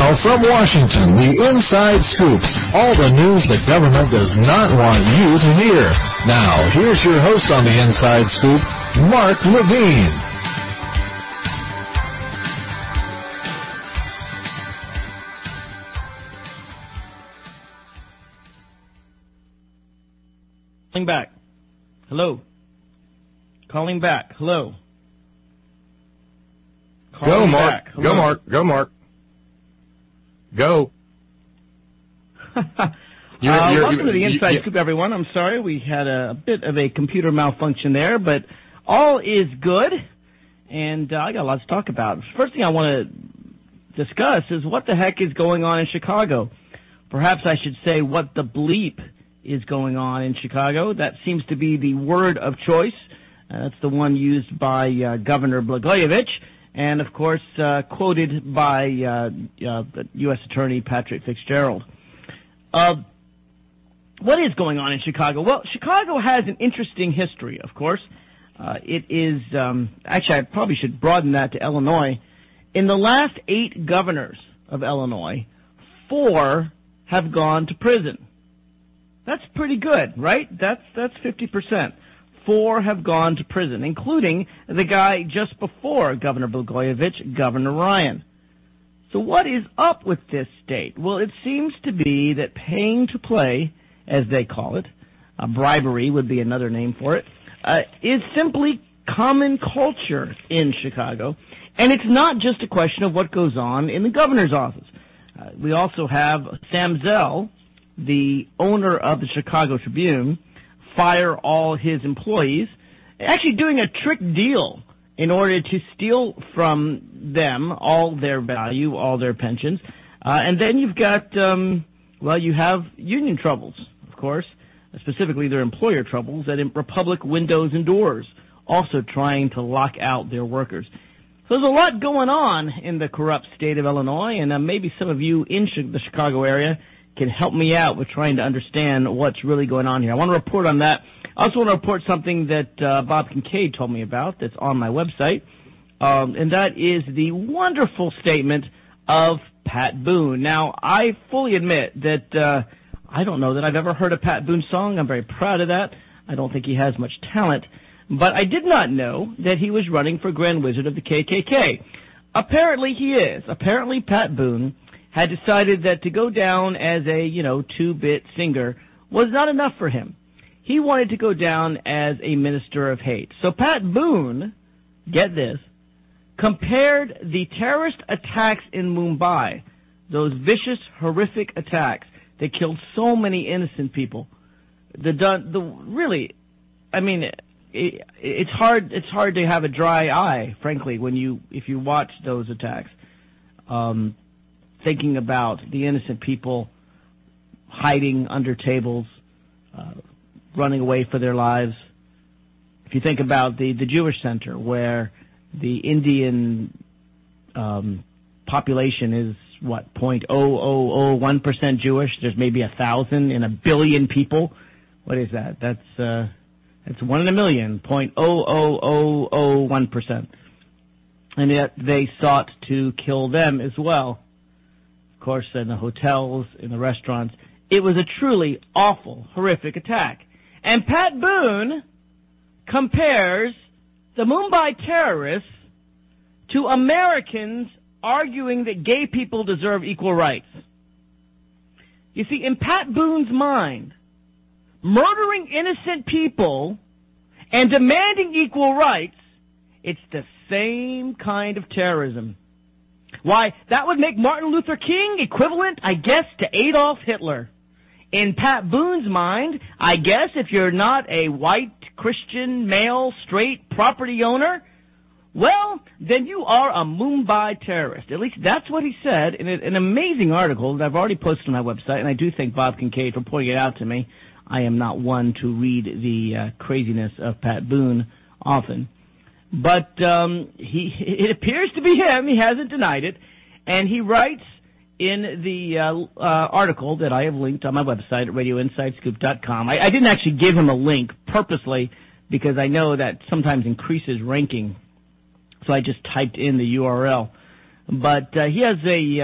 Now from Washington, the Inside Scoop. All the news the government does not want you to hear. Now, here's your host on the Inside Scoop, Mark Levine. Calling back. Hello. Calling back. Hello. Go, Mark. Hello. Go, Mark. Go, Mark. Go. Welcome to the Inside Scoop, everyone. I'm sorry we had a bit of a computer malfunction there, but all is good, and I got a lot to talk about. First thing I want to discuss is what the heck is going on in Chicago. Perhaps I should say what the bleep is going on in Chicago. That seems to be the word of choice. That's the one used by Governor Blagojevich, and, of course, quoted by U.S. Attorney Patrick Fitzgerald. What is going on in Chicago? Well, Chicago has an interesting history, of course. It is, actually, I probably should broaden that to Illinois. In the last 8 governors of Illinois, 4 have gone to prison. That's pretty good, right? That's 50%. 4 have gone to prison, including the guy just before Governor Blagojevich, Governor Ryan. So what is up with this state? Well, it seems to be that paying to play, as they call it, bribery would be another name for it, is simply common culture in Chicago. And it's not just a question of what goes on in the governor's office. We also have Sam Zell, the owner of the Chicago Tribune, fire all his employees, actually doing a trick deal in order to steal from them all their value, all their pensions. And then you've got, you have union troubles, of course, specifically their employer troubles at Republic Windows and Doors, also trying to lock out their workers. So there's a lot going on in the corrupt state of Illinois, and maybe some of you in the Chicago area can help me out with trying to understand what's really going on here. I want to report on that. I also want to report something that Bob Kincaid told me about that's on my website, and that is the wonderful statement of Pat Boone. Now, I fully admit that I don't know that I've ever heard a Pat Boone song. I'm very proud of that. I don't think he has much talent. But I did not know that he was running for Grand Wizard of the KKK. Apparently he is. Apparently Pat Boone had decided that to go down as a, 2-bit singer was not enough for him. He wanted to go down as a minister of hate. So Pat Boone, get this, compared the terrorist attacks in Mumbai, those vicious, horrific attacks that killed so many innocent people. It's hard to have a dry eye, frankly, if you watch those attacks. Thinking about the innocent people hiding under tables, running away for their lives. If you think about the Jewish Center, where the Indian population is, 0.0001% Jewish. There's maybe 1,000 in 1 billion people. What is that? That's 1 in 1 million, 0.00001%. And yet they sought to kill them as well. Of course, in the hotels, in the restaurants. It was a truly awful, horrific attack. And Pat Boone compares the Mumbai terrorists to Americans arguing that gay people deserve equal rights. You see, in Pat Boone's mind, murdering innocent people and demanding equal rights, it's the same kind of terrorism. Why, that would make Martin Luther King equivalent, I guess, to Adolf Hitler. In Pat Boone's mind, I guess if you're not a white, Christian, male, straight property owner, well, then you are a Mumbai terrorist. At least that's what he said in an amazing article that I've already posted on my website, and I do thank Bob Kincaid for pointing it out to me. I am not one to read the craziness of Pat Boone often. But it appears to be him. He hasn't denied it. And he writes in the article that I have linked on my website at radioinsidescoop.com. I didn't actually give him a link purposely because I know that sometimes increases ranking. So I just typed in the URL. But he has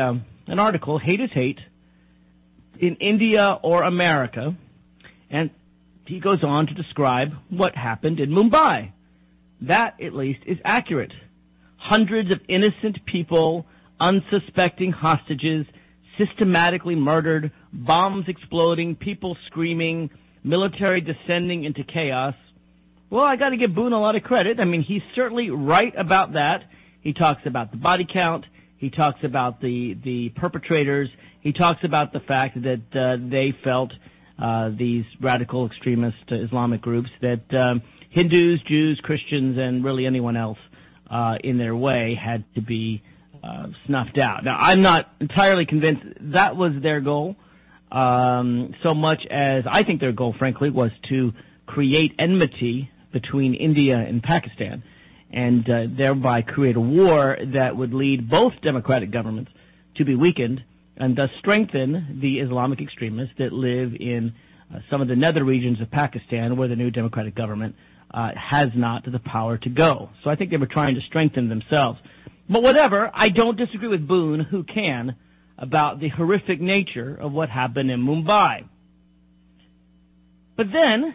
an article, Hate is Hate, in India or America, and he goes on to describe what happened in Mumbai. That, at least, is accurate. Hundreds of innocent people, unsuspecting hostages, systematically murdered, bombs exploding, people screaming, military descending into chaos. Well, I got to give Boone a lot of credit. I mean, he's certainly right about that. He talks about the body count. He talks about the perpetrators. He talks about the fact that they felt, these radical extremist Islamic groups, that Hindus, Jews, Christians, and really anyone else in their way had to be snuffed out. Now, I'm not entirely convinced that was their goal, so much as I think their goal, frankly, was to create enmity between India and Pakistan, and thereby create a war that would lead both democratic governments to be weakened and thus strengthen the Islamic extremists that live in some of the nether regions of Pakistan where the new democratic government has not the power to go. So I think they were trying to strengthen themselves. But whatever, I don't disagree with Boone, who can, about the horrific nature of what happened in Mumbai. But then,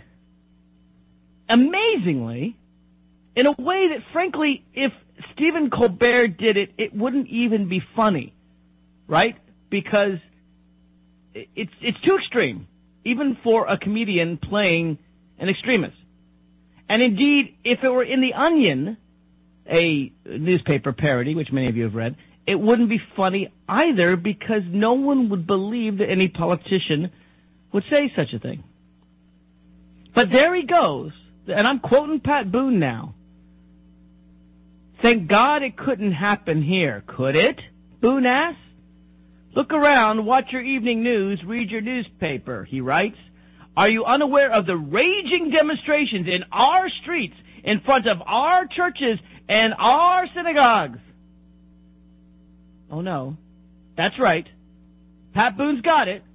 amazingly, in a way that, frankly, if Stephen Colbert did it, it wouldn't even be funny, right? Because it's too extreme, even for a comedian playing an extremist. And indeed, if it were in The Onion, a newspaper parody, which many of you have read, it wouldn't be funny either, because no one would believe that any politician would say such a thing. But there he goes, and I'm quoting Pat Boone now. Thank God it couldn't happen here, could it? Boone asks. Look around, watch your evening news, read your newspaper, he writes. Are you unaware of the raging demonstrations in our streets, in front of our churches and our synagogues? Oh no, that's right. Pat Boone's got it.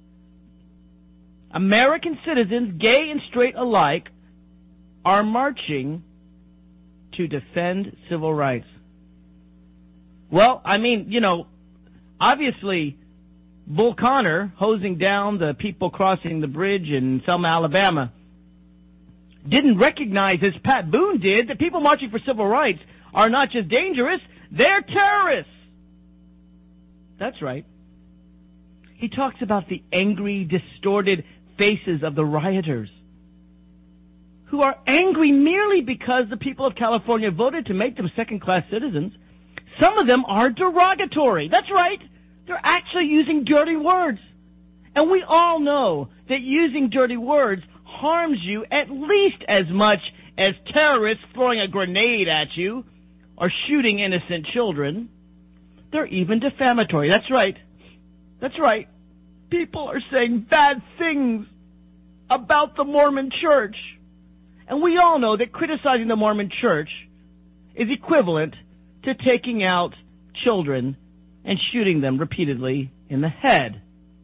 American citizens, gay and straight alike, are marching to defend civil rights. Well, I mean, obviously, Bull Connor hosing down the people crossing the bridge in Selma, Alabama, didn't recognize, as Pat Boone did, that people marching for civil rights are not just dangerous, they're terrorists. That's right. He talks about the angry, distorted faces of the rioters, who are angry merely because the people of California voted to make them second-class citizens. Some of them are derogatory. That's right. They're actually using dirty words. And we all know that using dirty words harms you at least as much as terrorists throwing a grenade at you or shooting innocent children. They're even defamatory. That's right. That's right. People are saying bad things about the Mormon Church. And we all know that criticizing the Mormon Church is equivalent to taking out children and shooting them repeatedly in the head.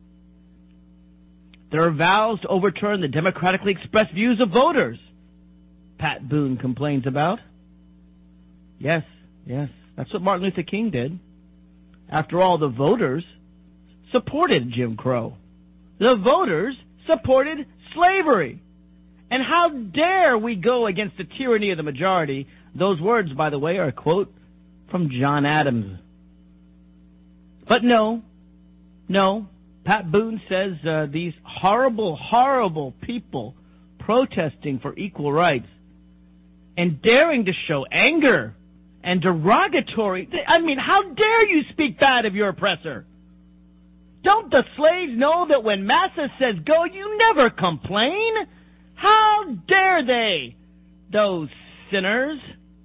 There are vows to overturn the democratically expressed views of voters, Pat Boone complains about. Yes, that's what Martin Luther King did. After all, the voters supported Jim Crow. The voters supported slavery. And how dare we go against the tyranny of the majority? Those words, by the way, are a quote from John Adams. But no. Pat Boone says these horrible, horrible people protesting for equal rights and daring to show anger and derogatory. I mean, how dare you speak bad of your oppressor? Don't the slaves know that when Massa says go, you never complain? How dare they, those sinners?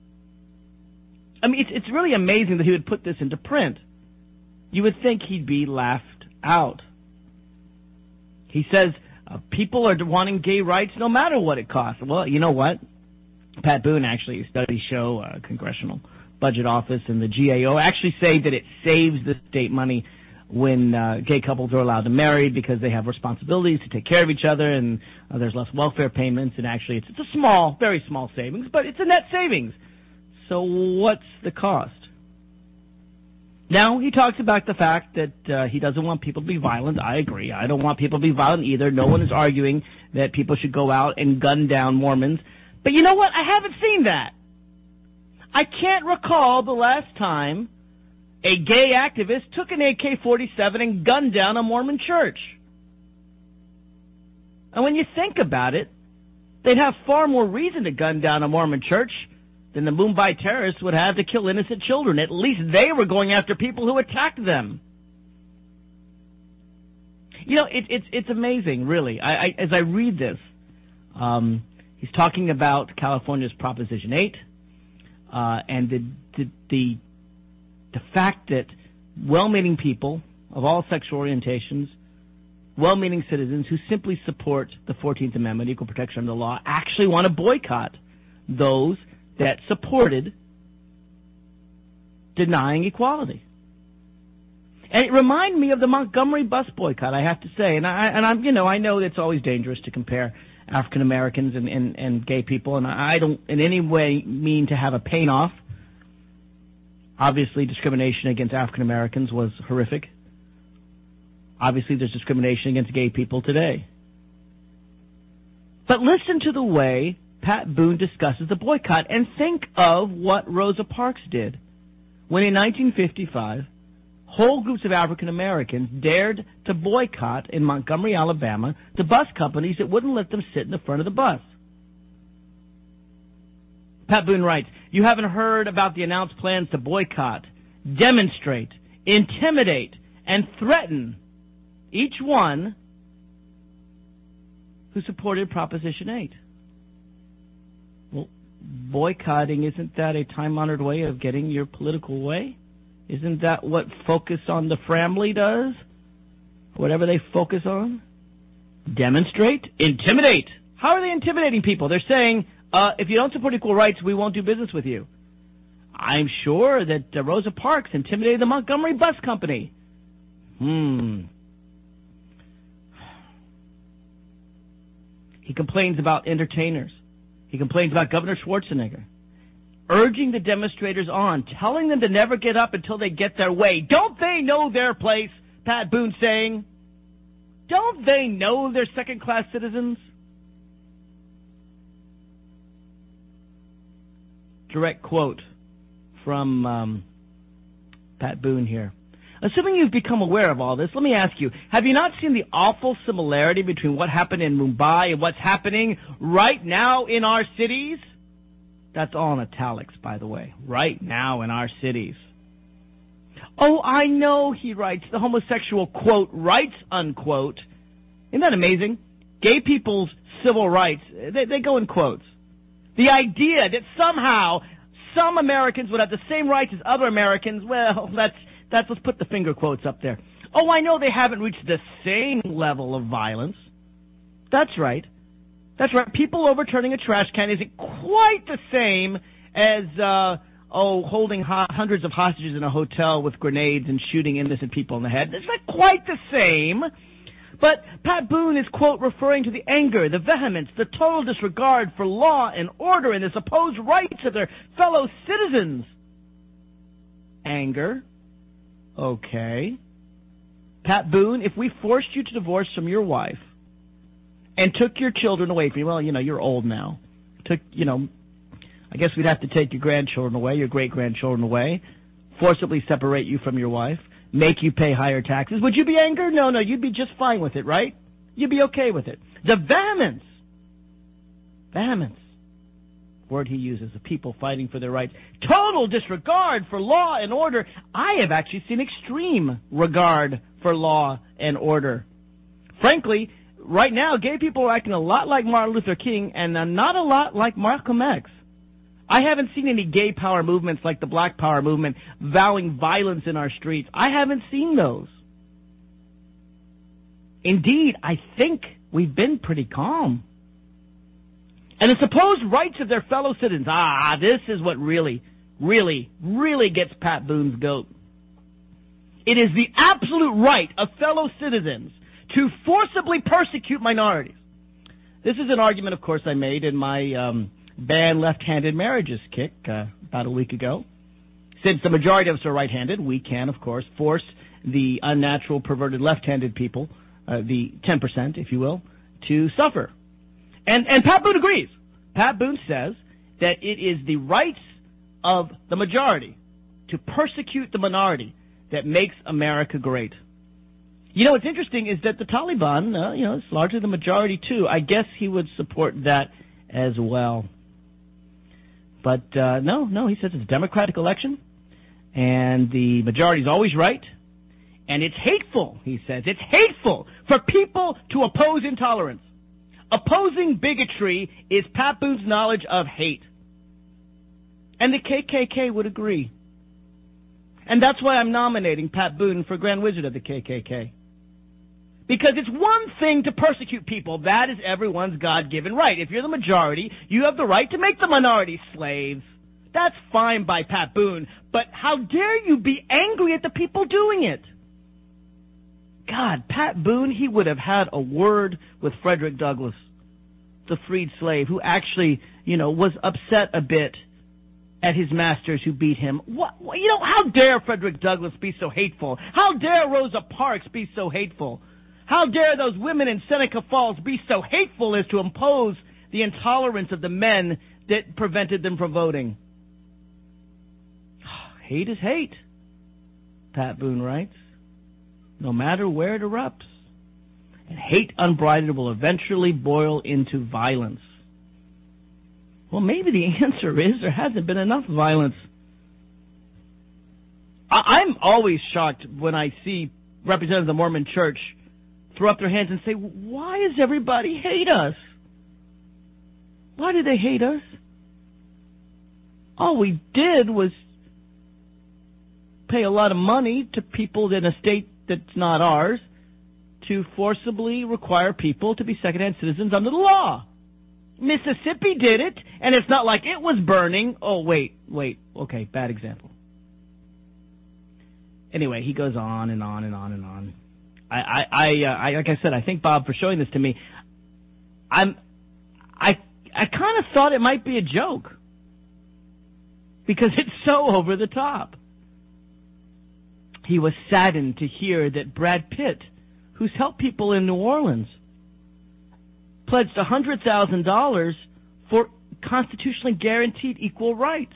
I mean, it's really amazing that he would put this into print. You would think he'd be laughed out. He says people are wanting gay rights no matter what it costs. Well, you know what? Pat Boone, actually, studies show, Congressional Budget Office and the GAO actually say that it saves the state money when gay couples are allowed to marry because they have responsibilities to take care of each other, and there's less welfare payments, and actually it's a small, very small savings, but it's a net savings. So what's the cost? Now, he talks about the fact that he doesn't want people to be violent. I agree. I don't want people to be violent either. No one is arguing that people should go out and gun down Mormons. But you know what? I haven't seen that. I can't recall the last time a gay activist took an AK-47 and gunned down a Mormon church. And when you think about it, they'd have far more reason to gun down a Mormon church than the Mumbai terrorists would have to kill innocent children. At least they were going after people who attacked them. You know, it's amazing, really. As I read this, he's talking about California's Proposition 8, and the fact that well-meaning people of all sexual orientations, well-meaning citizens who simply support the 14th Amendment, equal protection under the law, actually want to boycott those that supported denying equality. And it reminded me of the Montgomery bus boycott, I have to say. And I know it's always dangerous to compare African Americans and gay people, and I don't in any way mean to have a pain-off. Obviously, discrimination against African Americans was horrific. Obviously, there's discrimination against gay people today. But listen to the way Pat Boone discusses the boycott, and think of what Rosa Parks did when in 1955, whole groups of African Americans dared to boycott in Montgomery, Alabama, the bus companies that wouldn't let them sit in the front of the bus. Pat Boone writes, "You haven't heard about the announced plans to boycott, demonstrate, intimidate, and threaten each one who supported Proposition 8. Well, boycotting, isn't that a time-honored way of getting your political way? Isn't that what Focus on the Family does? Whatever they focus on? Demonstrate, intimidate. How are they intimidating people? They're saying, if you don't support equal rights, we won't do business with you. I'm sure that Rosa Parks intimidated the Montgomery Bus Company. He complains about entertainers. He complains about Governor Schwarzenegger, urging the demonstrators on, telling them to never get up until they get their way. Don't they know their place? Pat Boone saying. Don't they know they're second-class citizens? Direct quote from Pat Boone here. Assuming you've become aware of all this, let me ask you, have you not seen the awful similarity between what happened in Mumbai and what's happening right now in our cities? That's all in italics, by the way. Right now in our cities. Oh, I know, he writes, the homosexual, quote, rights, unquote. Isn't that amazing? Gay people's civil rights, they go in quotes. The idea that somehow some Americans would have the same rights as other Americans, well, let's put the finger quotes up there. Oh, I know they haven't reached the same level of violence. That's right. That's right. People overturning a trash can isn't quite the same as, holding hundreds of hostages in a hotel with grenades and shooting innocent people in the head. It's not quite the same. But Pat Boone is, quote, referring to the anger, the vehemence, the total disregard for law and order and the supposed rights of their fellow citizens. Anger. Okay. Pat Boone, if we forced you to divorce from your wife and took your children away from you, well, you're old now. I guess we'd have to take your grandchildren away, your great-grandchildren away, forcibly separate you from your wife, make you pay higher taxes. Would you be angry? No, you'd be just fine with it, right? You'd be okay with it. The vehemence, word he uses, the people fighting for their rights, total disregard for law and order. I have actually seen extreme regard for law and order. Frankly, right now, gay people are acting a lot like Martin Luther King and not a lot like Malcolm X. I haven't seen any gay power movements like the Black Power movement vowing violence in our streets. I haven't seen those. Indeed, I think we've been pretty calm. And the supposed rights of their fellow citizens. This is what really, really, really gets Pat Boone's goat. It is the absolute right of fellow citizens to forcibly persecute minorities. This is an argument, of course, I made in my ban left-handed marriages kick about a week ago. Since the majority of us are right-handed, we can, of course, force the unnatural, perverted left-handed people, the 10%, if you will, to suffer. And Pat Boone agrees. Pat Boone says that it is the rights of the majority to persecute the minority that makes America great. You know, what's interesting is that the Taliban, it's largely the majority, too. I guess he would support that as well. But, no, he says it's a democratic election, and the majority is always right, and it's hateful, he says. It's hateful for people to oppose intolerance. Opposing bigotry is Pat Boone's knowledge of hate. And the KKK would agree. And that's why I'm nominating Pat Boone for Grand Wizard of the KKK. Because it's one thing to persecute people. That is everyone's God-given right. If you're the majority, you have the right to make the minority slaves. That's fine by Pat Boone. But how dare you be angry at the people doing it? God, Pat Boone, he would have had a word with Frederick Douglass, the freed slave, who actually, was upset a bit at his masters who beat him. How dare Frederick Douglass be so hateful? How dare Rosa Parks be so hateful? How dare those women in Seneca Falls be so hateful as to impose the intolerance of the men that prevented them from voting? Hate is hate, Pat Boone writes, no matter where it erupts. And hate unbridled will eventually boil into violence. Well, maybe the answer is there hasn't been enough violence. I'm always shocked when I see representatives of the Mormon Church throw up their hands and say, why does everybody hate us? Why do they hate us? All we did was pay a lot of money to people in a state that's not ours to forcibly require people to be second-hand citizens under the law. Mississippi did it, and it's not like it was burning. Oh, wait. Okay, bad example. Anyway, he goes on and on and on and on. I like I said, I thank Bob for showing this to me. I kind of thought it might be a joke because it's so over the top. He was saddened to hear that Brad Pitt, who's helped people in New Orleans, pledged $100,000 for constitutionally guaranteed equal rights.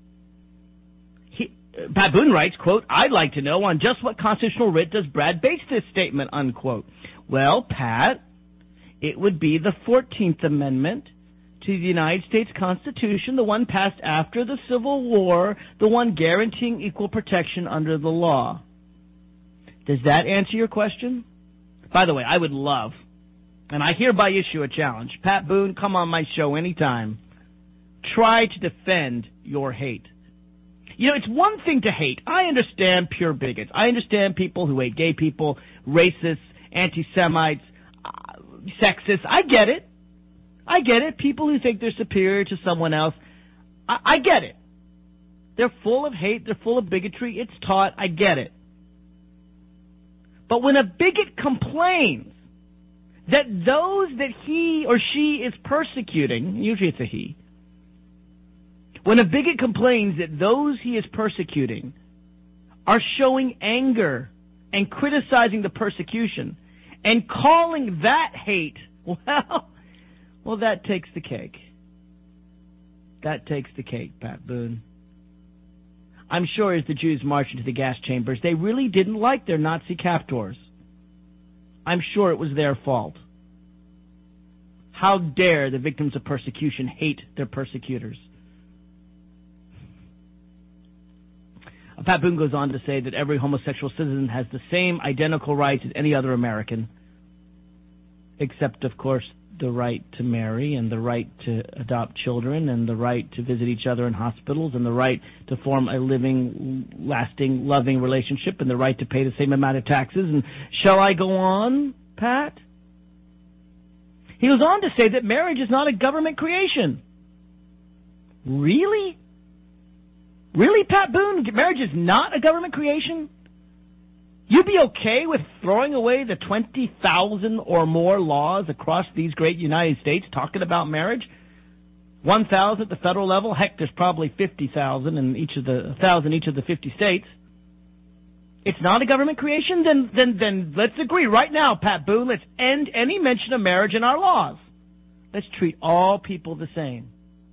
Pat Boone writes, quote, I'd like to know on just what constitutional writ does Brad base this statement, unquote. Well, Pat, it would be the 14th Amendment to the United States Constitution, the one passed after the Civil War, the one guaranteeing equal protection under the law. Does that answer your question? By the way, I would love, and I hereby issue a challenge, Pat Boone, come on my show anytime. Try to defend your hate. It's one thing to hate. I understand pure bigots. I understand people who hate gay people, racists, anti-Semites, sexists. I get it. People who think they're superior to someone else. I get it. They're full of hate. They're full of bigotry. It's taught. I get it. But when a bigot complains that those that he or she is persecuting, usually it's a he, when a bigot complains that those he is persecuting are showing anger and criticizing the persecution and calling that hate, well, that takes the cake. That takes the cake, Pat Boone. I'm sure as the Jews marched into the gas chambers, they really didn't like their Nazi captors. I'm sure it was their fault. How dare the victims of persecution hate their persecutors? Pat Boone goes on to say that every homosexual citizen has the same identical rights as any other American, except, of course, the right to marry and the right to adopt children and the right to visit each other in hospitals and the right to form a living, lasting, loving relationship and the right to pay the same amount of taxes. And shall I go on, Pat? He goes on to say that marriage is not a government creation. Really? Really, Pat Boone? Marriage is not a government creation? You'd be okay with throwing away the 20,000 or more laws across these great United States talking about marriage? 1,000 at the federal level. Heck, there's probably 50,000 in each of the 1,000 each of the 50 states. It's not a government creation. Then let's agree right now, Pat Boone. Let's end any mention of marriage in our laws. Let's treat all people the same.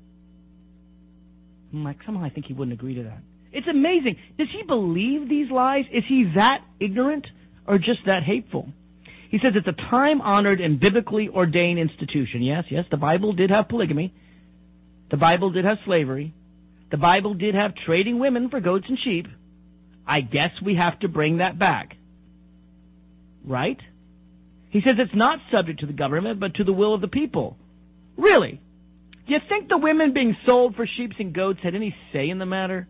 Somehow I think he wouldn't agree to that. It's amazing. Does he believe these lies? Is he that ignorant or just that hateful? He says it's a time-honored and biblically ordained institution. Yes, the Bible did have polygamy. The Bible did have slavery. The Bible did have trading women for goats and sheep. I guess we have to bring that back. Right? He says it's not subject to the government, but to the will of the people. Really? Do you think the women being sold for sheep and goats had any say in the matter?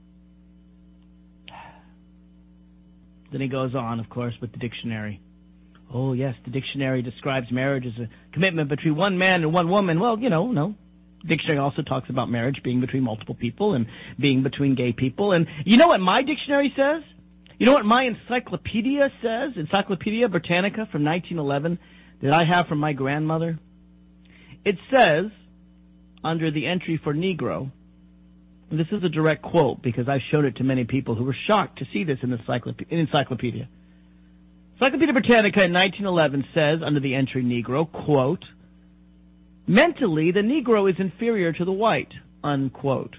Then he goes on, of course, with the dictionary. Oh, yes, the dictionary describes marriage as a commitment between one man and one woman. Well, no. The dictionary also talks about marriage being between multiple people and being between gay people. And you know what my dictionary says? You know what my encyclopedia says? Encyclopedia Britannica from 1911 that I have from my grandmother? It says, under the entry for Negro, and this is a direct quote because I've showed it to many people who were shocked to see this in the encyclopedia. Encyclopedia Britannica in 1911 says, under the entry Negro, quote, mentally, the Negro is inferior to the white, unquote.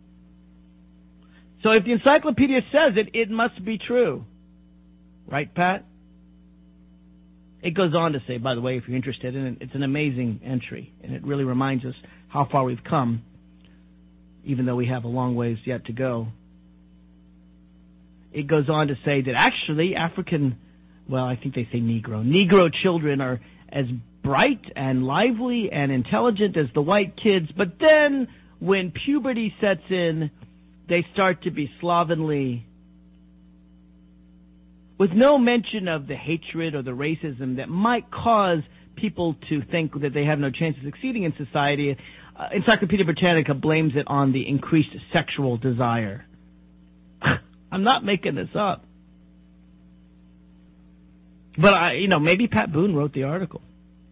So if the encyclopedia says it, it must be true. Right, Pat? It goes on to say, by the way, if you're interested in it, it's an amazing entry, and it really reminds us how far we've come, even though we have a long ways yet to go. It goes on to say that actually I think they say Negro children are as bright and lively and intelligent as the white kids, but then when puberty sets in, they start to be slovenly, with no mention of the hatred or the racism that might cause people to think that they have no chance of succeeding in society. Encyclopedia Britannica blames it on the increased sexual desire. I'm not making this up. But maybe Pat Boone wrote the article.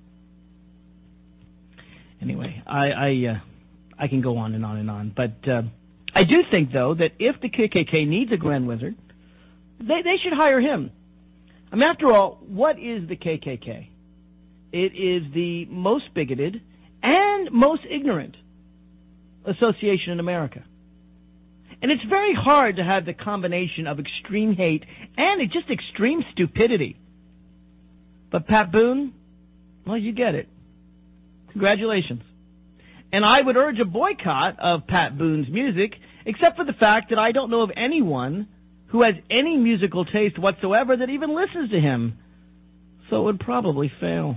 Anyway, I can go on and on and on. But I do think, though, that if the KKK needs a grand wizard, they should hire him. I mean, after all, what is the KKK? It is the most bigoted and most ignorant association in America. And it's very hard to have the combination of extreme hate and just extreme stupidity. But Pat Boone, well, you get it. Congratulations. And I would urge a boycott of Pat Boone's music, except for the fact that I don't know of anyone who has any musical taste whatsoever that even listens to him. So it would probably fail.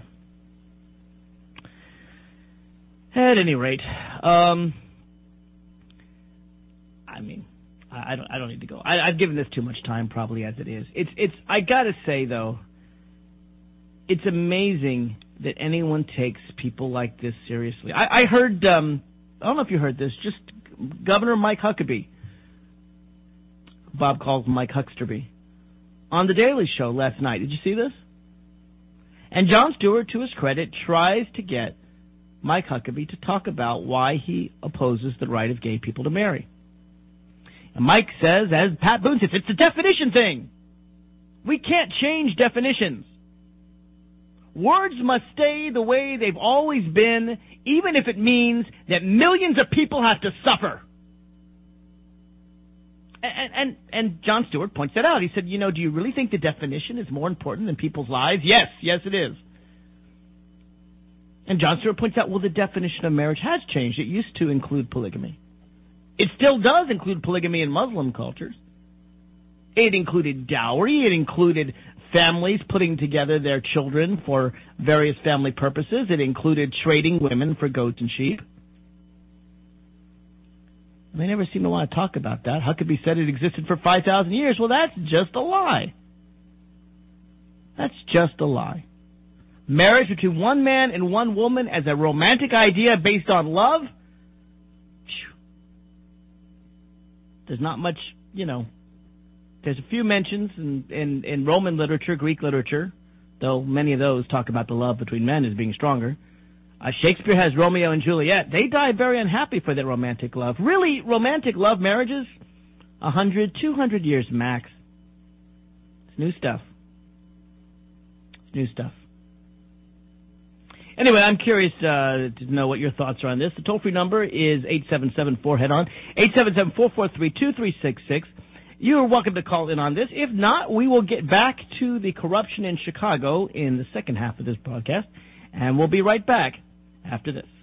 At any rate, I don't need to go. I've given this too much time, probably as it is. It's. I gotta say though, it's amazing that anyone takes people like this seriously. I heard. I don't know if you heard this. Just Governor Mike Huckabee. Bob calls him Mike Hucksterby. On the Daily Show last night. Did you see this? And Jon Stewart, to his credit, tries to get Mike Huckabee to talk about why he opposes the right of gay people to marry. And Mike says, as Pat Boone says, it's a definition thing. We can't change definitions. Words must stay the way they've always been, even if it means that millions of people have to suffer. And Jon Stewart points that out. He said, do you really think the definition is more important than people's lives? Yes, it is. And Jon Stewart points out, well, the definition of marriage has changed. It used to include polygamy. It still does include polygamy in Muslim cultures. It included dowry. It included families putting together their children for various family purposes. It included trading women for goats and sheep. They never seem to want to talk about that. Huckabee said it existed for 5,000 years. Well, that's just a lie. That's just a lie. Marriage between one man and one woman as a romantic idea based on love? There's not much, There's a few mentions in Roman literature, Greek literature, though many of those talk about the love between men as being stronger. Shakespeare has Romeo and Juliet. They die very unhappy for their romantic love. Really, romantic love marriages, 100, 200 years max. It's new stuff. It's new stuff. Anyway, I'm curious to know what your thoughts are on this. The toll-free number is 877-4-HEAD-ON, 877-443-2366. You are welcome to call in on this. If not, we will get back to the corruption in Chicago in the second half of this broadcast, and we'll be right back after this.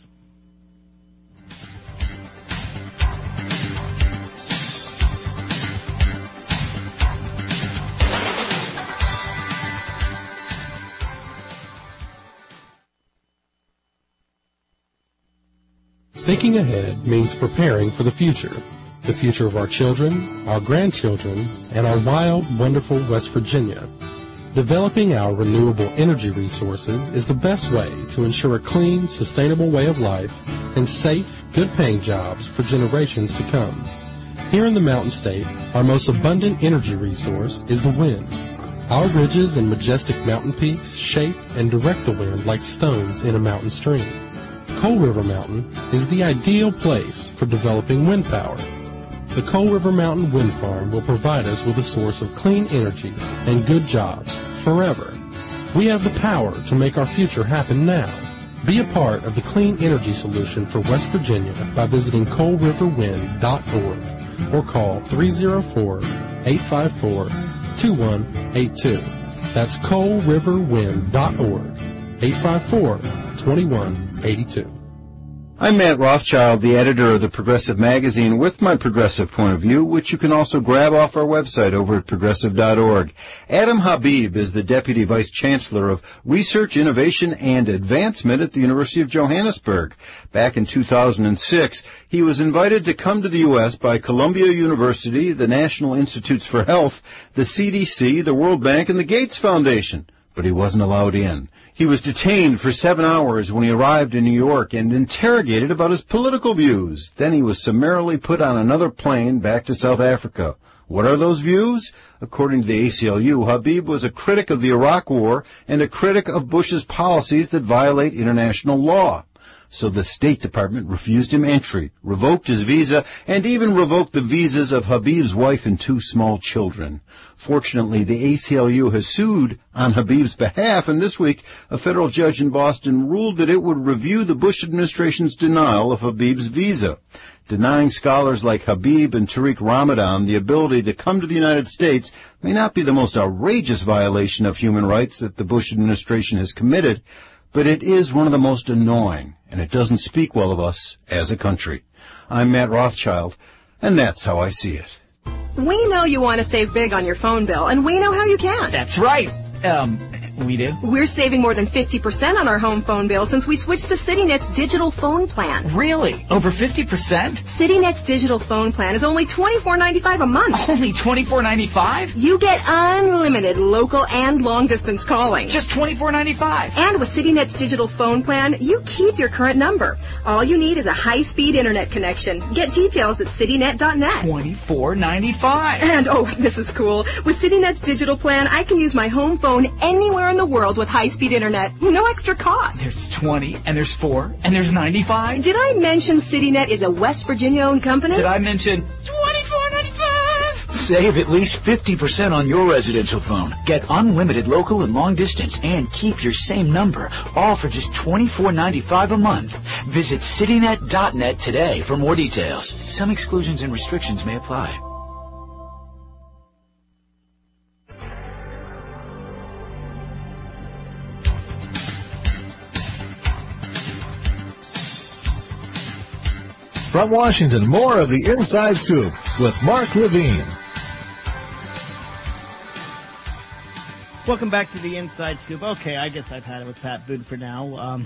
Thinking ahead means preparing for the future of our children, our grandchildren, and our wild, wonderful West Virginia. Developing our renewable energy resources is the best way to ensure a clean, sustainable way of life and safe, good-paying jobs for generations to come. Here in the Mountain State, our most abundant energy resource is the wind. Our ridges and majestic mountain peaks shape and direct the wind like stones in a mountain stream. Coal River Mountain is the ideal place for developing wind power. The Coal River Mountain Wind Farm will provide us with a source of clean energy and good jobs forever. We have the power to make our future happen now. Be a part of the clean energy solution for West Virginia by visiting coalriverwind.org or call 304-854-2182. That's coalriverwind.org, 854-2182. I'm Matt Rothschild, the editor of the Progressive Magazine, with my progressive point of view, which you can also grab off our website over at progressive.org. Adam Habib is the Deputy Vice Chancellor of Research, Innovation, and Advancement at the University of Johannesburg. Back in 2006, he was invited to come to the U.S. by Columbia University, the National Institutes for Health, the CDC, the World Bank, and the Gates Foundation, but he wasn't allowed in. He was detained for 7 hours when he arrived in New York and interrogated about his political views. Then he was summarily put on another plane back to South Africa. What are those views? According to the ACLU, Habib was a critic of the Iraq War and a critic of Bush's policies that violate international law. So the State Department refused him entry, revoked his visa, and even revoked the visas of Habib's wife and 2 small children. Fortunately, the ACLU has sued on Habib's behalf, and this week a federal judge in Boston ruled that it would review the Bush administration's denial of Habib's visa. Denying scholars like Habib and Tariq Ramadan the ability to come to the United States may not be the most outrageous violation of human rights that the Bush administration has committed, but it is one of the most annoying, and it doesn't speak well of us as a country. I'm Matt Rothschild, and that's how I see it. We know you want to save big on your phone bill, and we know how you can. That's right. We do. We're saving more than 50% on our home phone bill since we switched to CityNet's digital phone plan. Really? Over 50%? CityNet's digital phone plan is only $24.95 a month. Only $24.95? You get unlimited local and long-distance calling. Just $24.95. And with CityNet's digital phone plan, you keep your current number. All you need is a high-speed internet connection. Get details at citynet.net. $24.95. And, oh, this is cool. With CityNet's digital plan, I can use my home phone anywhere in the world with high-speed internet. No extra cost. There's 20, and there's 4, and there's 95. Did I mention CityNet is a West Virginia-owned company? Did I mention $24.95? Save at least 50% on your residential phone. Get unlimited local and long distance and keep your same number, all for just $24.95 a month. Visit citynet.net today for more details. Some exclusions and restrictions may apply. From Washington, more of the Inside Scoop with Mark Levine. Welcome back to the Inside Scoop. Okay, I guess I've had it with Pat Boone for now.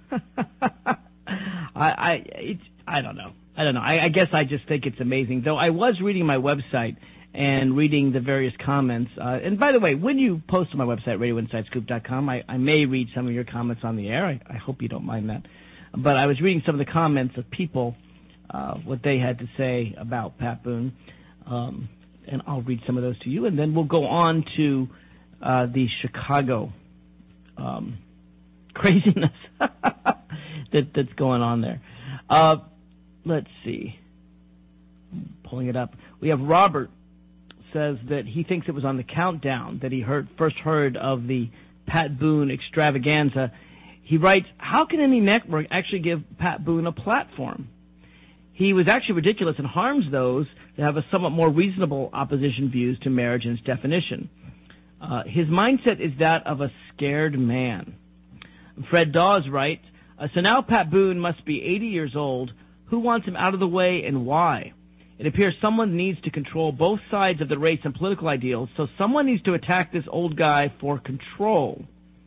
I don't know. I guess I just think it's amazing. Though I was reading my website and reading the various comments. And by the way, when you post on my website, radioinsidescoop.com, I may read some of your comments on the air. I hope you don't mind that. But I was reading some of the comments of people, what they had to say about Pat Boone, and I'll read some of those to you, and then we'll go on to the Chicago craziness. that's going on there. Let's see. I'm pulling it up. We have Robert says that he thinks it was on the countdown that he first heard of the Pat Boone extravaganza. He writes, how can any network actually give Pat Boone a platform? He was actually ridiculous and harms those that have a somewhat more reasonable opposition views to marriage and its definition. His mindset is that of a scared man. Fred Dawes writes, so now Pat Boone must be 80 years old. Who wants him out of the way and why? It appears someone needs to control both sides of the race and political ideals, so someone needs to attack this old guy for control.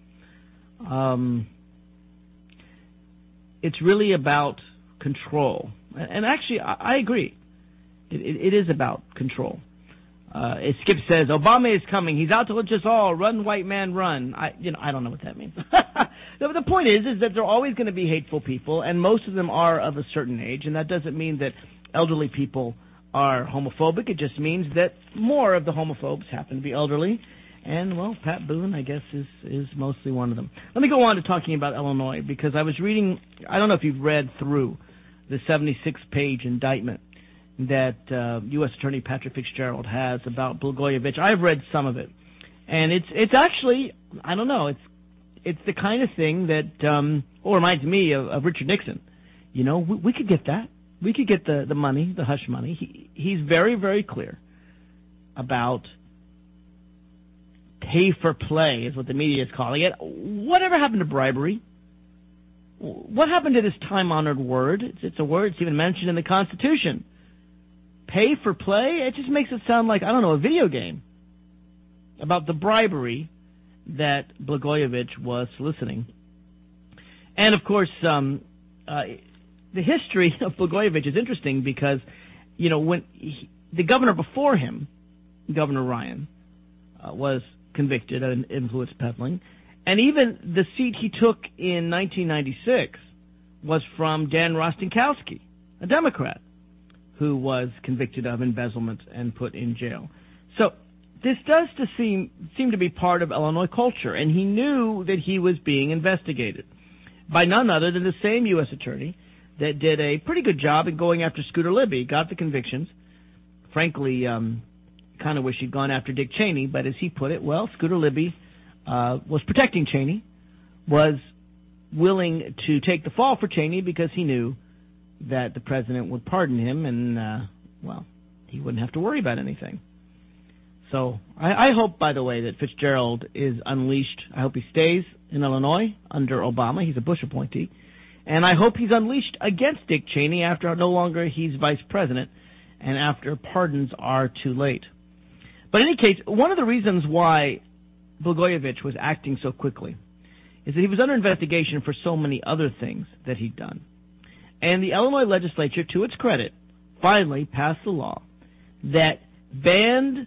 It's really about control. And actually, I agree. It is about control. As Skip says, Obama is coming. He's out to lynch us all. Run, white man, run. I don't know what that means. The point is that there are always going to be hateful people, and most of them are of a certain age, and that doesn't mean that elderly people are homophobic. It just means that more of the homophobes happen to be elderly. And, well, Pat Boone, I guess, is mostly one of them. Let me go on to talking about Illinois, because I was reading, I don't know if you've read through the 76-page indictment that U.S. Attorney Patrick Fitzgerald has about Blagojevich. I've read some of it. And it's actually, I don't know, it's the kind of thing that reminds me of Richard Nixon. You know, we could get that. We could get the money, the hush money. He's very, very clear about pay for play is what the media is calling it. Whatever happened to bribery? What happened to this time-honored word? It's a word that's even mentioned in the Constitution. Pay for play? It just makes it sound like, I don't know, a video game about the bribery that Blagojevich was soliciting. And, of course, the history of Blagojevich is interesting because, you know, when the governor before him, Governor Ryan, was convicted of influence peddling, and even the seat he took in 1996 was from Dan Rostenkowski, a Democrat, who was convicted of embezzlement and put in jail. So this does seem to be part of Illinois culture, and he knew that he was being investigated by none other than the same U.S. attorney that did a pretty good job in going after Scooter Libby, got the convictions. Frankly, kind of wish he'd gone after Dick Cheney, but as he put it, well, Scooter Libby was protecting Cheney, was willing to take the fall for Cheney because he knew that the president would pardon him and, well, he wouldn't have to worry about anything. So I hope, by the way, that Fitzgerald is unleashed. I hope he stays in Illinois under Obama. He's a Bush appointee. And I hope he's unleashed against Dick Cheney after no longer he's vice president and after pardons are too late. But in any case, one of the reasons why Blagojevich was acting so quickly is that he was under investigation for so many other things that he'd done. And the Illinois legislature, to its credit, finally passed a law that banned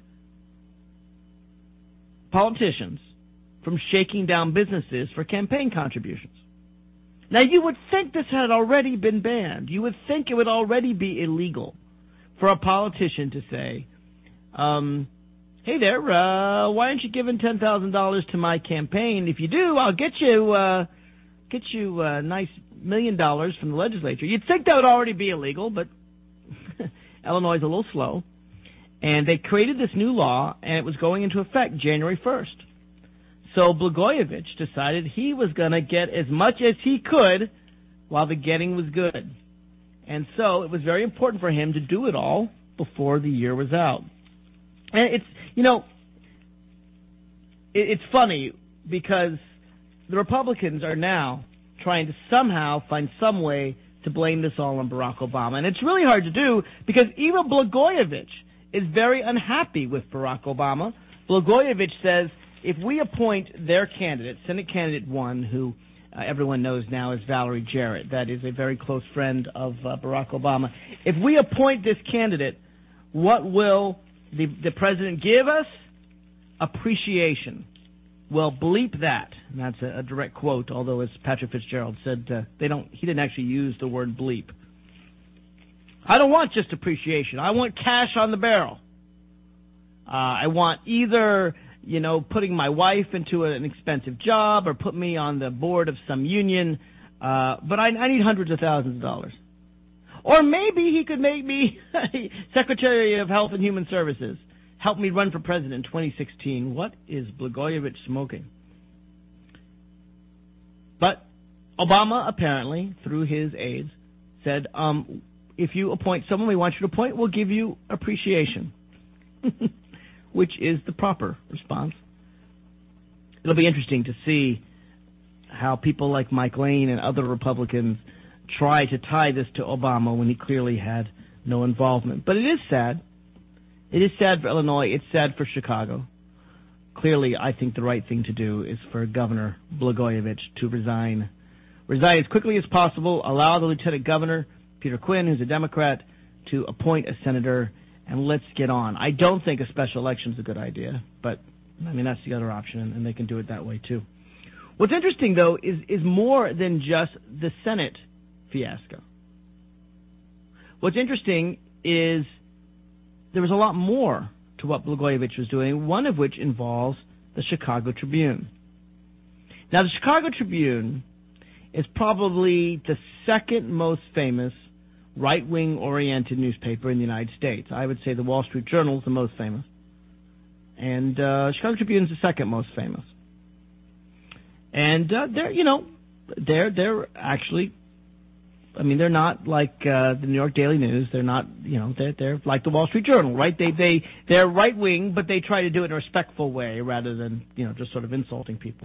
politicians from shaking down businesses for campaign contributions. Now, you would think this had already been banned. You would think it would already be illegal for a politician to say, hey there, why aren't you giving $10,000 to my campaign? If you do, I'll get you a nice $1 million from the legislature. You'd think that would already be illegal, but Illinois is a little slow. And they created this new law, and it was going into effect January 1st. So Blagojevich decided he was going to get as much as he could while the getting was good. And so it was very important for him to do it all before the year was out. And it's, you know, it's funny because the Republicans are now trying to somehow find some way to blame this all on Barack Obama. And it's really hard to do because even Blagojevich is very unhappy with Barack Obama. Blagojevich says, if we appoint their candidate, Senate Candidate 1, who everyone knows now is Valerie Jarrett, that is a very close friend of Barack Obama, if we appoint this candidate, what will the president give us? Appreciation. Well, bleep that. And that's a direct quote, although as Patrick Fitzgerald said, he didn't actually use the word bleep. I don't want just appreciation. I want cash on the barrel. I want either, you know, putting my wife into an expensive job or put me on the board of some union But I need hundreds of thousands of dollars. Or maybe he could make me Secretary of Health and Human Services. Help me run for president in 2016. What is Blagojevich smoking? But Obama, apparently, through his aides, said, if you appoint someone we want you to appoint, we'll give you appreciation, which is the proper response. It'll be interesting to see how people like Mike Lane and other Republicans try to tie this to Obama when he clearly had no involvement. But it is sad. It is sad for Illinois. It's sad for Chicago. Clearly, I think the right thing to do is for Governor Blagojevich to resign as quickly as possible, allow the Lieutenant Governor, Peter Quinn, who's a Democrat, to appoint a senator, and let's get on. I don't think a special election is a good idea, but, I mean, that's the other option, and they can do it that way, too. What's interesting, though, is more than just the Senate fiasco. What's interesting is there was a lot more to what Blagojevich was doing, one of which involves the Chicago Tribune. Now, the Chicago Tribune is probably the second most famous right-wing oriented newspaper in the United States. I would say the Wall Street Journal is the most famous. And Chicago Tribune is the second most famous. And they're actually, I mean, they're not like the New York Daily News. They're not, they're like the Wall Street Journal, right? They're right-wing, but they try to do it in a respectful way rather than, just sort of insulting people.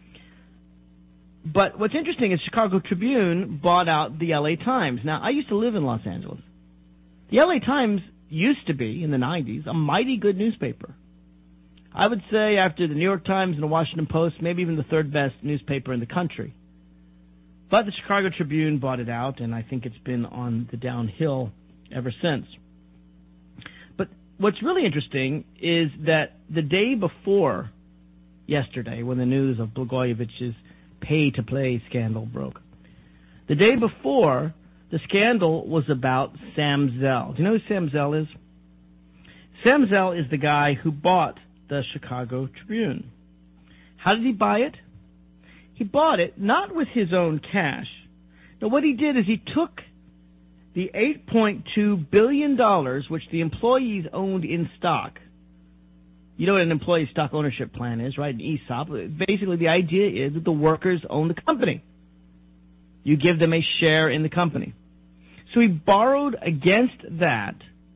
But what's interesting is Chicago Tribune bought out the L.A. Times. Now, I used to live in Los Angeles. The L.A. Times used to be, in the 90s, a mighty good newspaper. I would say after the New York Times and the Washington Post, maybe even the third best newspaper in the country. But the Chicago Tribune bought it out, and I think it's been on the downhill ever since. But what's really interesting is that the day before yesterday, when the news of Blagojevich's pay-to-play scandal broke, the day before, the scandal was about Sam Zell. Do you know who Sam Zell is? Sam Zell is the guy who bought the Chicago Tribune. How did he buy it? He bought it not with his own cash. Now, what he did is he took the $8.2 billion, which the employees owned in stock. You know what an employee stock ownership plan is, right? An ESOP. Basically, the idea is that the workers own the company. You give them a share in the company. So he borrowed against that,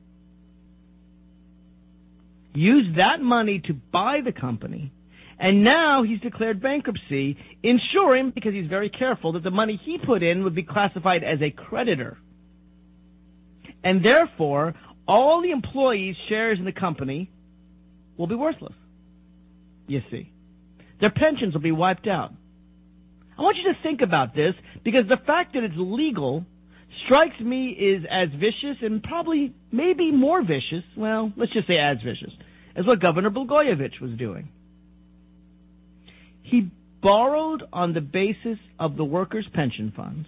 used that money to buy the company, and now he's declared bankruptcy, ensuring, because he's very careful, that the money he put in would be classified as a creditor. And therefore, all the employees' shares in the company will be worthless, you see. Their pensions will be wiped out. I want you to think about this, because the fact that it's legal strikes me is as vicious and probably maybe more vicious, well, let's just say as vicious, as what Governor Blagojevich was doing. He borrowed on the basis of the workers' pension funds,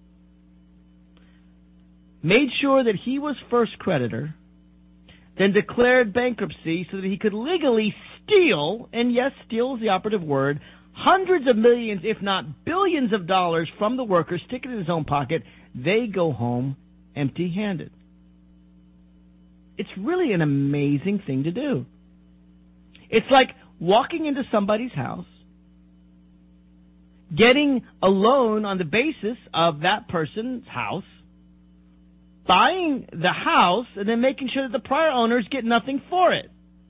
made sure that he was first creditor, then declared bankruptcy so that he could legally steal, and yes, steal is the operative word, hundreds of millions, if not billions of dollars from the workers, stick it in his own pocket. They go home empty-handed. It's really an amazing thing to do. It's like walking into somebody's house, getting a loan on the basis of that person's house, buying the house, and then making sure that the prior owners get nothing for it.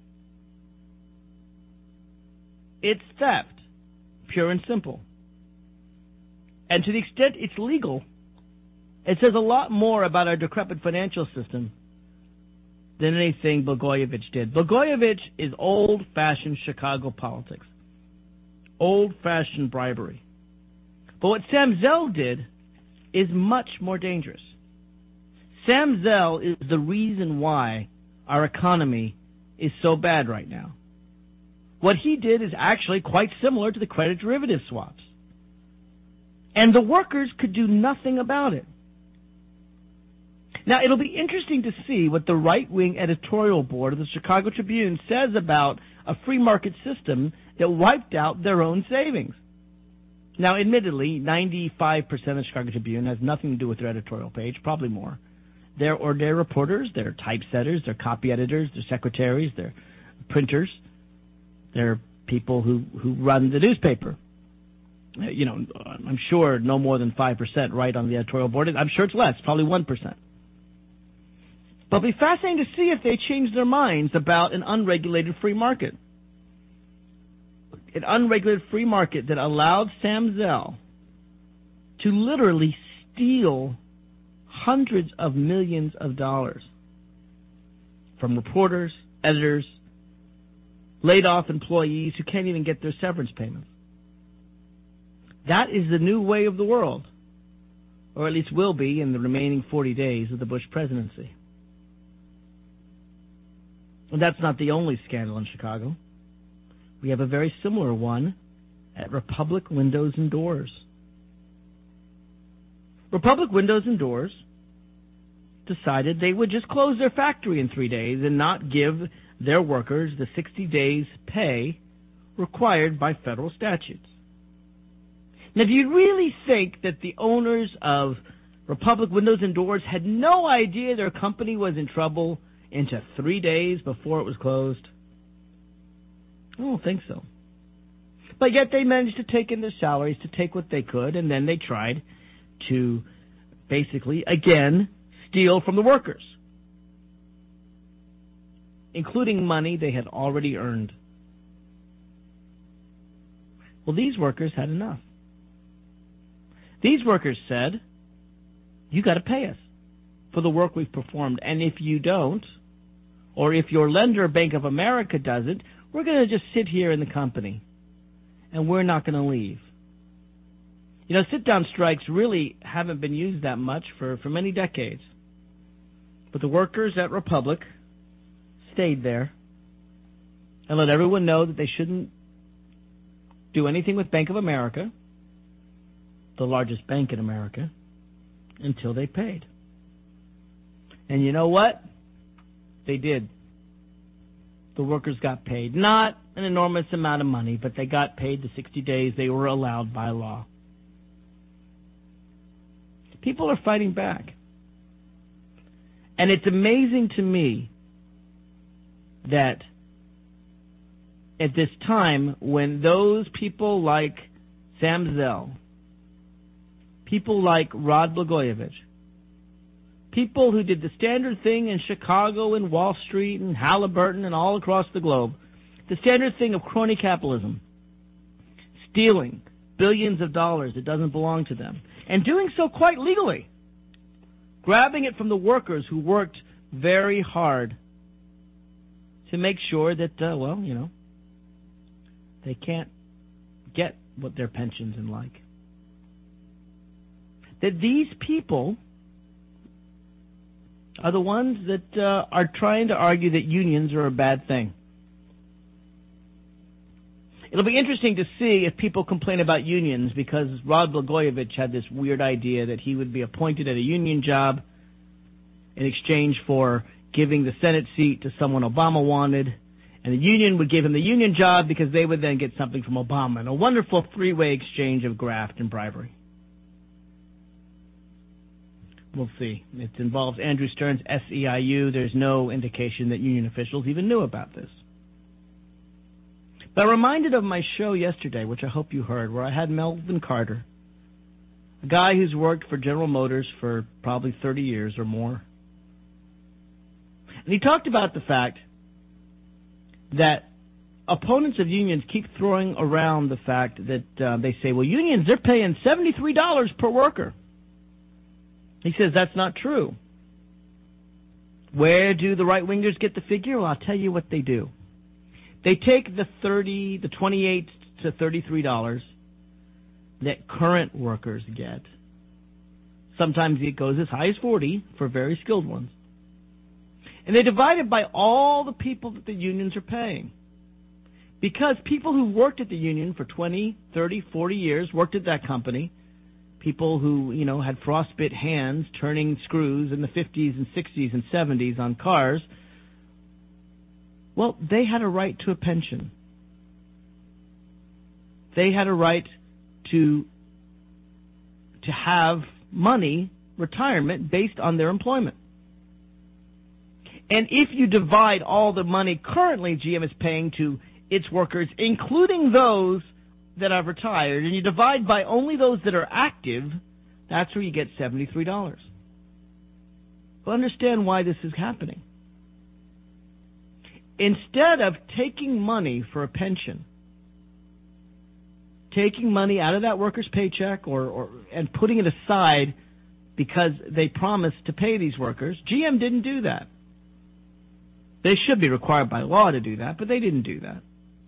It's theft, pure and simple. And to the extent it's legal, it says a lot more about our decrepit financial system than anything Blagojevich did. Blagojevich is old-fashioned Chicago politics, old-fashioned bribery. But what Sam Zell did is much more dangerous. Sam Zell is the reason why our economy is so bad right now. What he did is actually quite similar to the credit derivative swaps. And the workers could do nothing about it. Now, it'll be interesting to see what the right-wing editorial board of the Chicago Tribune says about a free market system that wiped out their own savings. Now, admittedly, 95% of the Chicago Tribune has nothing to do with their editorial page, probably more. They're ordinary reporters, they're typesetters, they're copy editors, they're secretaries, they're printers, they're people who run the newspaper. I'm sure no more than 5% write on the editorial board. I'm sure it's less, probably 1%. But it'll be fascinating to see if they change their minds about an unregulated free market. An unregulated free market that allowed Sam Zell to literally steal hundreds of millions of dollars from reporters, editors, laid-off employees who can't even get their severance payments. That is the new way of the world, or at least will be in the remaining 40 days of the Bush presidency. And that's not the only scandal in Chicago. We have a very similar one at Republic Windows and Doors. Republic Windows and Doors decided they would just close their factory in 3 days and not give their workers the 60 days pay required by federal statutes. Now, do you really think that the owners of Republic Windows and Doors had no idea their company was in trouble into 3 days before it was closed? I don't think so. But yet they managed to take in their salaries, to take what they could, and then they tried to basically, again, steal from the workers, including money they had already earned. Well, these workers had enough. These workers said, you got to pay us for the work we've performed, and if you don't, or if your lender, Bank of America, doesn't, we're going to just sit here in the company, and we're not going to leave. You know, sit-down strikes really haven't been used that much for many decades. But the workers at Republic stayed there and let everyone know that they shouldn't do anything with Bank of America, the largest bank in America, until they paid. And you know what? They did. The workers got paid. Not an enormous amount of money, but they got paid the 60 days they were allowed by law. People are fighting back. And it's amazing to me that at this time when those people like Sam Zell, people like Rod Blagojevich, people who did the standard thing in Chicago and Wall Street and Halliburton and all across the globe, the standard thing of crony capitalism, stealing billions of dollars that doesn't belong to them, and doing so quite legally, grabbing it from the workers who worked very hard to make sure that, they can't get what their pensions and like. That these people are the ones that are trying to argue that unions are a bad thing. It'll be interesting to see if people complain about unions, because Rod Blagojevich had this weird idea that he would be appointed at a union job in exchange for giving the Senate seat to someone Obama wanted, and the union would give him the union job because they would then get something from Obama, and a wonderful three-way exchange of graft and bribery. We'll see. It involves Andrew Stern's SEIU. There's no indication that union officials even knew about this. But I'm reminded of my show yesterday, which I hope you heard, where I had Melvin Carter, a guy who's worked for General Motors for probably 30 years or more. And he talked about the fact that opponents of unions keep throwing around the fact that they say, well, unions, they're paying $73 per worker. He says that's not true. Where do the right-wingers get the figure? Well, I'll tell you what they do. They take the $28 to $33 that current workers get. Sometimes it goes as high as $40 for very skilled ones. And they divide it by all the people that the unions are paying. Because people who worked at the union for 20, 30, 40 years, worked at that company, people who, had frostbite hands turning screws in the 50s and 60s and 70s on cars, well, they had a right to a pension. They had a right to have money, retirement, based on their employment. And if you divide all the money currently GM is paying to its workers, including those that have retired, and you divide by only those that are active, that's where you get $73. Well, understand why this is happening. Instead of taking money for a pension, taking money out of that worker's paycheck and putting it aside because they promised to pay these workers, GM didn't do that. They should be required by law to do that, but they didn't do that.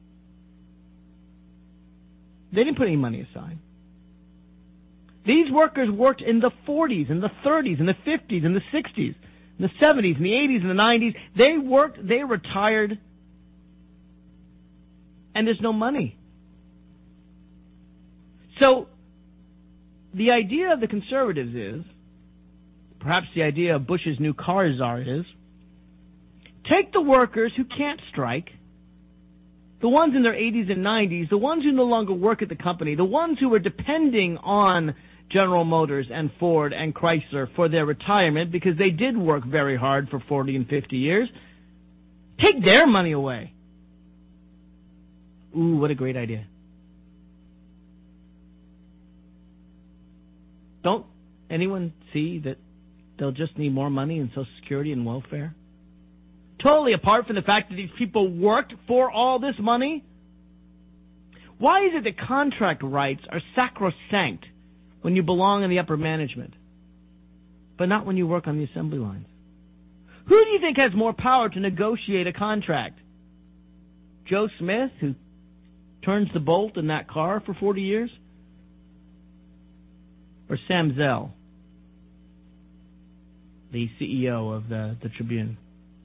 They didn't put any money aside. These workers worked in the 40s, in the 30s, in the 50s, in the 60s, in the 70s, in the 80s, in the 90s. They worked, they retired, and there's no money. So the idea of the conservatives is, perhaps the idea of Bush's new car czar is, take the workers who can't strike, the ones in their 80s and 90s, the ones who no longer work at the company, the ones who are depending on General Motors and Ford and Chrysler for their retirement because they did work very hard for 40 and 50 years, take their money away. Ooh, what a great idea. Don't anyone see that they'll just need more money in Social Security and welfare? Totally apart from the fact that these people worked for all this money? Why is it that contract rights are sacrosanct when you belong in the upper management, but not when you work on the assembly lines? Who do you think has more power to negotiate a contract? Joe Smith, who turns the bolt in that car for 40 years? Or Sam Zell, the CEO of the Tribune?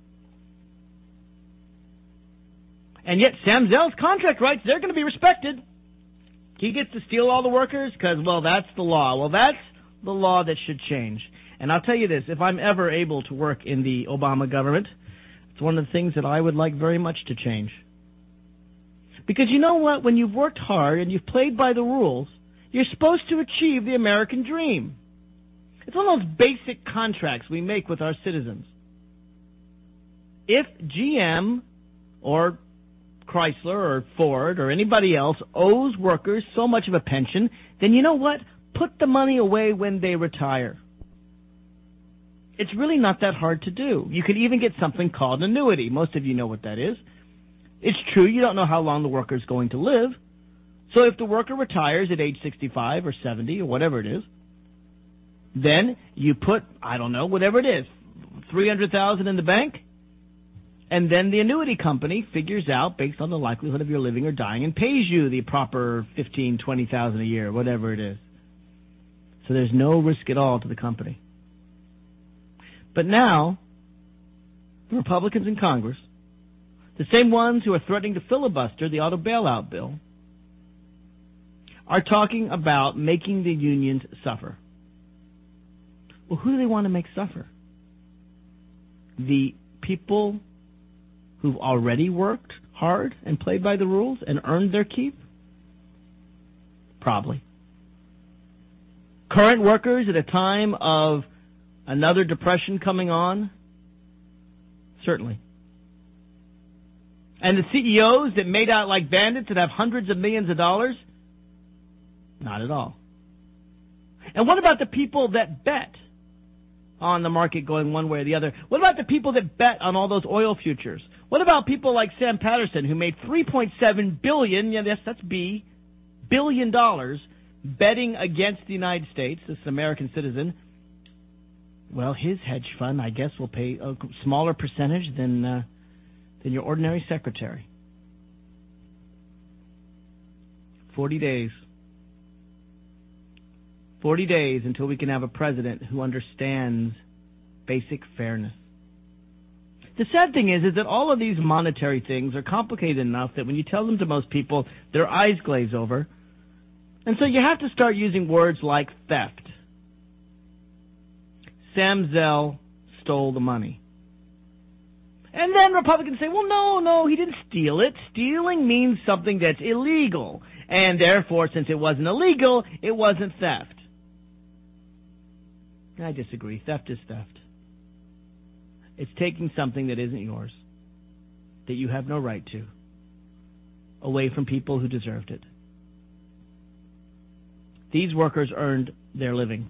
And yet Sam Zell's contract rights, they're going to be respected. He gets to steal all the workers because, well, that's the law. Well, that's the law that should change. And I'll tell you this, if I'm ever able to work in the Obama government, it's one of the things that I would like very much to change. Because you know what? When you've worked hard and you've played by the rules, you're supposed to achieve the American dream. It's one of those basic contracts we make with our citizens. If GM or Chrysler or Ford or anybody else owes workers so much of a pension, then you know what? Put the money away when they retire. It's really not that hard to do. You can even get something called an annuity. Most of you know what that is. It's true, you don't know how long the worker is going to live. So if the worker retires at age 65 or 70 or whatever it is, then you put, I don't know, whatever it is, $300,000 in the bank, and then the annuity company figures out, based on the likelihood of your living or dying, and pays you the proper $15,000, $20,000 a year, whatever it is. So there's no risk at all to the company. But now, the Republicans in Congress, the same ones who are threatening to filibuster the auto bailout bill, are talking about making the unions suffer. Well, who do they want to make suffer? The people who've already worked hard and played by the rules and earned their keep? Probably. Current workers at a time of another depression coming on? Certainly. And the CEOs that made out like bandits that have hundreds of millions of dollars? Not at all. And what about the people that bet on the market going one way or the other? What about the people that bet on all those oil futures? What about people like Sam Patterson, who made $3.7 billion, yes, that's B, $billion, betting against the United States, this American citizen? Well, his hedge fund, I guess, will pay a smaller percentage than your ordinary secretary. 40 days. 40 days until we can have a president who understands basic fairness. The sad thing is that all of these monetary things are complicated enough that when you tell them to most people, their eyes glaze over. And so you have to start using words like theft. Sam Zell stole the money. And then Republicans say, well, no, he didn't steal it. Stealing means something that's illegal. and therefore, since it wasn't illegal, it wasn't theft. I disagree. Theft is theft. It's taking something that isn't yours, that you have no right to, away from people who deserved it. These workers earned their living.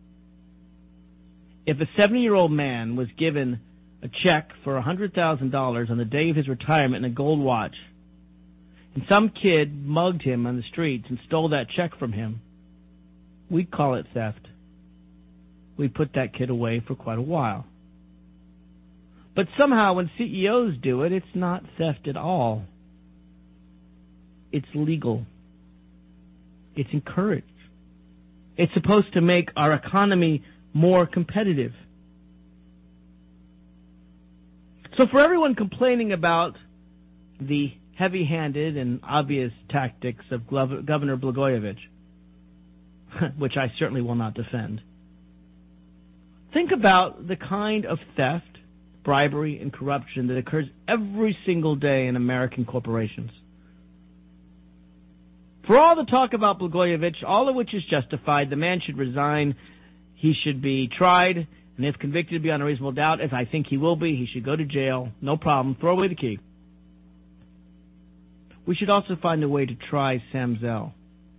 If a 70-year-old man was given a check for $100,000 on the day of his retirement and a gold watch, and some kid mugged him on the streets and stole that check from him, we'd call it theft. We'd put that kid away for quite a while. But somehow when CEOs do it, it's not theft at all. It's legal. It's encouraged. It's supposed to make our economy more competitive. So for everyone complaining about the heavy-handed and obvious tactics of Governor Blagojevich, which I certainly will not defend, think about the kind of theft, bribery, and corruption that occurs every single day in American corporations. For all the talk about Blagojevich, all of which is justified, the man should resign, he should be tried, and if convicted beyond a reasonable doubt, as I think he will be, he should go to jail, no problem, throw away the key. We should also find a way to try Sam Zell.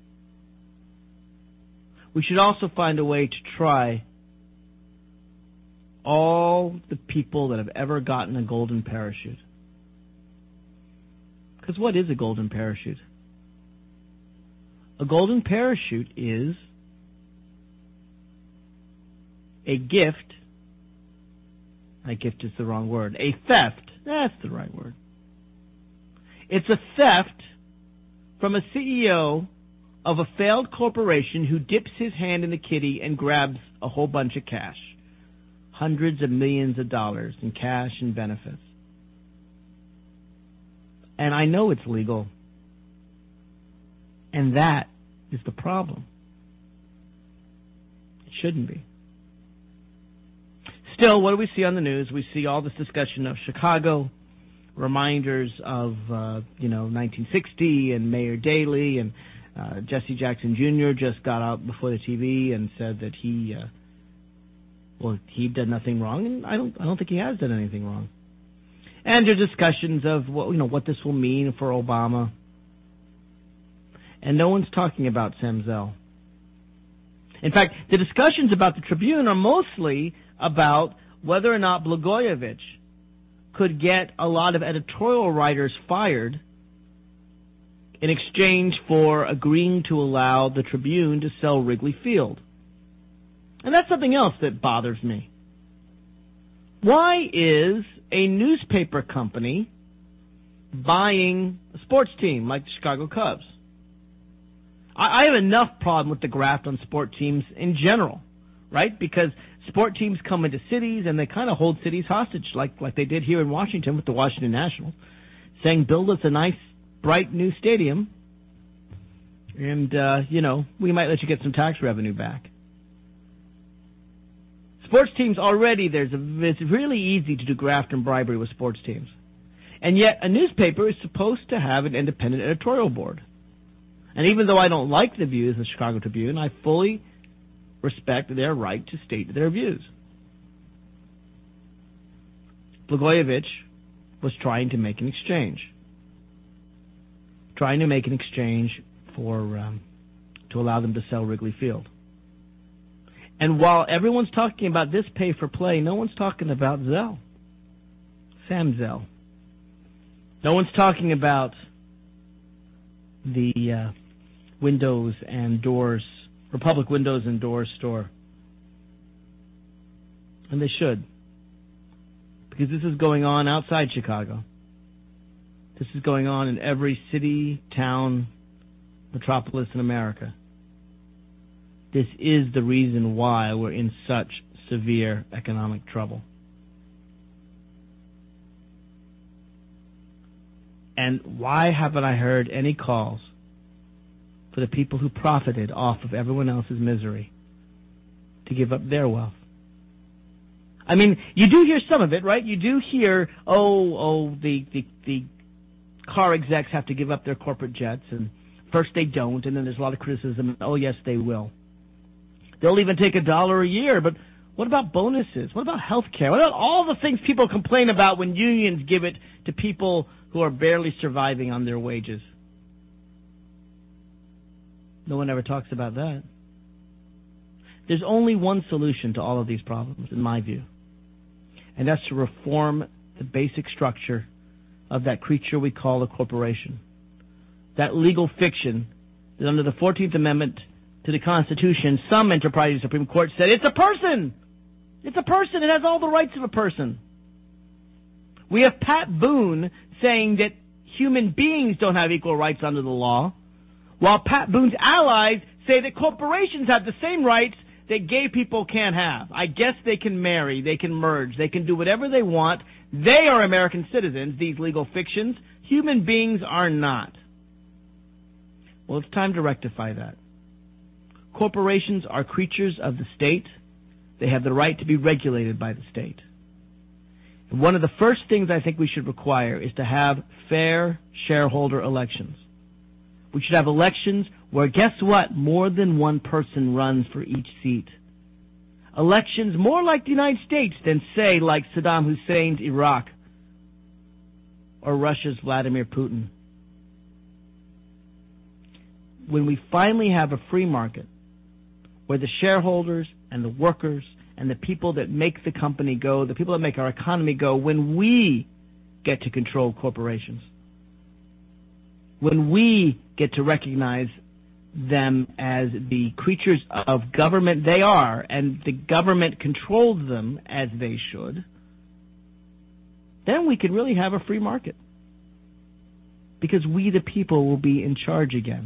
We should also find a way to try all the people that have ever gotten a golden parachute. Because what is a golden parachute? A golden parachute is a gift. A gift is the wrong word. A theft. That's the right word. It's a theft from a CEO of a failed corporation who dips his hand in the kitty and grabs a whole bunch of cash. Hundreds of millions of dollars in cash and benefits. And I know it's legal. And that is the problem. It shouldn't be. Still, what do we see on the news? We see all this discussion of Chicago, reminders of 1960 and Mayor Daley, and Jesse Jackson Jr. just got out before the TV and said that he did nothing wrong, and I don't think he has done anything wrong. And there are discussions of what this will mean for Obama. And no one's talking about Sam Zell. In fact, the discussions about the Tribune are mostly about whether or not Blagojevich could get a lot of editorial writers fired in exchange for agreeing to allow the Tribune to sell Wrigley Field. And that's something else that bothers me. Why is a newspaper company buying a sports team like the Chicago Cubs? I have enough problem with the graft on sport teams in general, right? Because sport teams come into cities and they kind of hold cities hostage, like they did here in Washington with the Washington Nationals, saying, build us a nice, bright new stadium, and, we might let you get some tax revenue back. Sports teams already, it's really easy to do graft and bribery with sports teams. And yet a newspaper is supposed to have an independent editorial board. And even though I don't like the views of the Chicago Tribune, I fully respect their right to state their views. Blagojevich was trying to make an exchange. For to allow them to sell Wrigley Field. And while everyone's talking about this pay for play, no one's talking about Zell. Sam Zell. No one's talking about the windows and doors, Republic Windows and Doors store. And they should. Because this is going on outside Chicago. This is going on in every city, town, metropolis in America. This is the reason why we're in such severe economic trouble. And why haven't I heard any calls for the people who profited off of everyone else's misery to give up their wealth? I mean, you do hear some of it, right? You do hear, the car execs have to give up their corporate jets, and first they don't, and then there's a lot of criticism. Oh, yes, they will. They'll even take $1 a year, but what about bonuses? What about health care? What about all the things people complain about when unions give it to people who are barely surviving on their wages? No one ever talks about that. There's only one solution to all of these problems, in my view, and that's to reform the basic structure of that creature we call a corporation. That legal fiction that under the 14th Amendment to the Constitution, some enterprising Supreme Court said, it's a person! It's a person. It has all the rights of a person. We have Pat Boone saying that human beings don't have equal rights under the law, while Pat Boone's allies say that corporations have the same rights that gay people can't have. I guess they can marry, they can merge, they can do whatever they want. They are American citizens, these legal fictions. Human beings are not. Well, it's time to rectify that. Corporations are creatures of the state. They have the right to be regulated by the state. And one of the first things I think we should require is to have fair shareholder elections. We should have elections where, guess what, more than one person runs for each seat. Elections more like the United States than, say, like Saddam Hussein's Iraq or Russia's Vladimir Putin. When we finally have a free market where the shareholders and the workers and the people that make the company go, the people that make our economy go, when we get to control corporations, when we get to recognize them as the creatures of government they are, and the government controls them as they should, then we can really have a free market. Because we, the people, will be in charge again.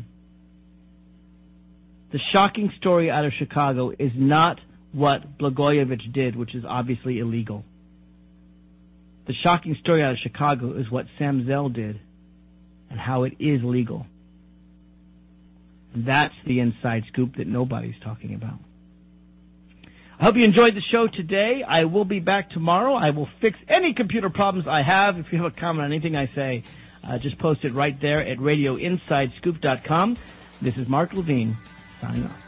The shocking story out of Chicago is not what Blagojevich did, which is obviously illegal. The shocking story out of Chicago is what Sam Zell did and how it is legal. And that's the inside scoop that nobody's talking about. I hope you enjoyed the show today. I will be back tomorrow. I will fix any computer problems I have. If you have a comment on anything I say, just post it right there at radioinsidescoop.com. This is Mark Levine, signing off.